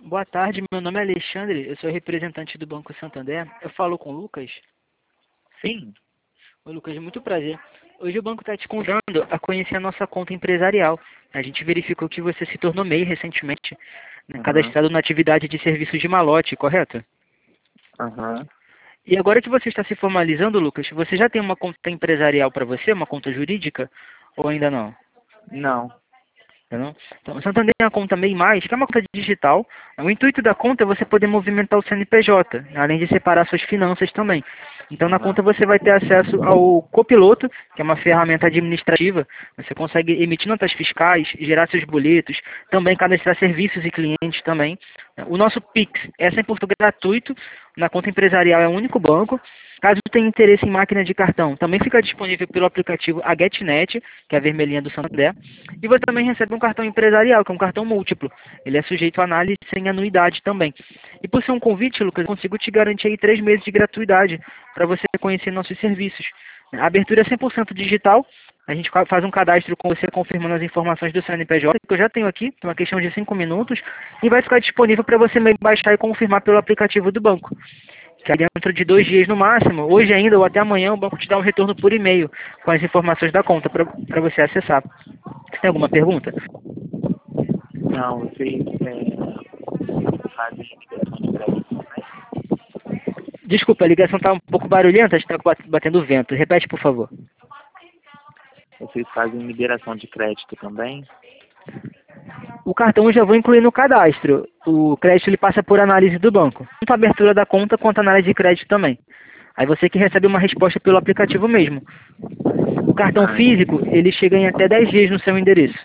Boa tarde, meu nome é Alexandre, eu sou representante do Banco Santander. Eu falo com o Lucas. Sim. Oi, Lucas, muito prazer. Hoje o banco está te convidando a conhecer a nossa conta empresarial. A gente verificou que você se tornou MEI recentemente, né, Aham. cadastrado na atividade de serviços de malote, correto? Aham. E agora que você está se formalizando, Lucas, você já tem uma conta empresarial para você, uma conta jurídica, ou ainda não? Não. Entendeu? Então, o Santander tem a conta MEI+, que é uma conta digital. O intuito da conta é você poder movimentar o CNPJ, além de separar suas finanças também. Então, na Aham. conta você vai ter acesso ao Copiloto, que é uma ferramenta administrativa. Você consegue emitir notas fiscais, gerar seus boletos, também cadastrar serviços e clientes também. O nosso Pix é 100% gratuito, na conta empresarial é o único banco. Caso tenha interesse em máquina de cartão, também fica disponível pelo aplicativo a GetNet, que é a vermelhinha do Santander. E você também recebe um cartão empresarial, que é um cartão múltiplo. Ele é sujeito a análise sem anuidade também. E por ser um convite, Lucas, eu consigo te garantir aí 3 meses de gratuidade para você conhecer nossos serviços. A abertura é 100% digital. A gente faz um cadastro com você confirmando as informações do CNPJ, que eu já tenho aqui, uma questão de 5 minutos, e vai ficar disponível para você baixar e confirmar pelo aplicativo do banco. Que aí dentro de 2 dias no máximo, hoje ainda ou até amanhã, o banco te dá um retorno por e-mail com as informações da conta para você acessar. Você tem alguma pergunta? Não, vocês fazem liberação de crédito também? Desculpa, a ligação está um pouco barulhenta, está batendo vento. Repete, por favor. Vocês fazem liberação de crédito também? O cartão eu já vou incluir no cadastro. O crédito ele passa por análise do banco. Tanto a abertura da conta quanto a análise de crédito também. Aí você que recebe uma resposta pelo aplicativo mesmo. O cartão Ah, físico, ele chega em até 10 dias no seu endereço.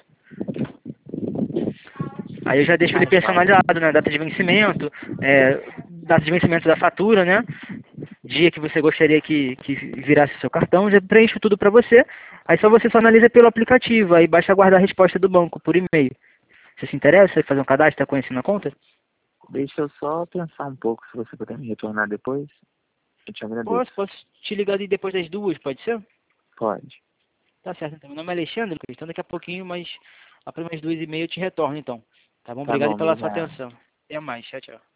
Aí eu já deixo ele joia. personalizado, né? Data de vencimento, data de vencimento da fatura, né? Dia que você gostaria que virasse seu cartão, já preencho tudo para você. Aí só analisa pelo aplicativo, aí basta aguardar a resposta do banco por e-mail. Você se interessa em fazer um cadastro, está conhecendo a conta? Deixa eu só pensar um pouco, se você puder me retornar depois. Eu te agradeço. Posso te ligar aí depois das 2, pode ser? Pode. Tá certo, então. Meu nome é Alexandre, então daqui a pouquinho, mas apenas 2h30 eu te retorno, então. Tá bom? Tá Obrigado bom, pela sua obrigado. atenção. Até mais, tchau, tchau.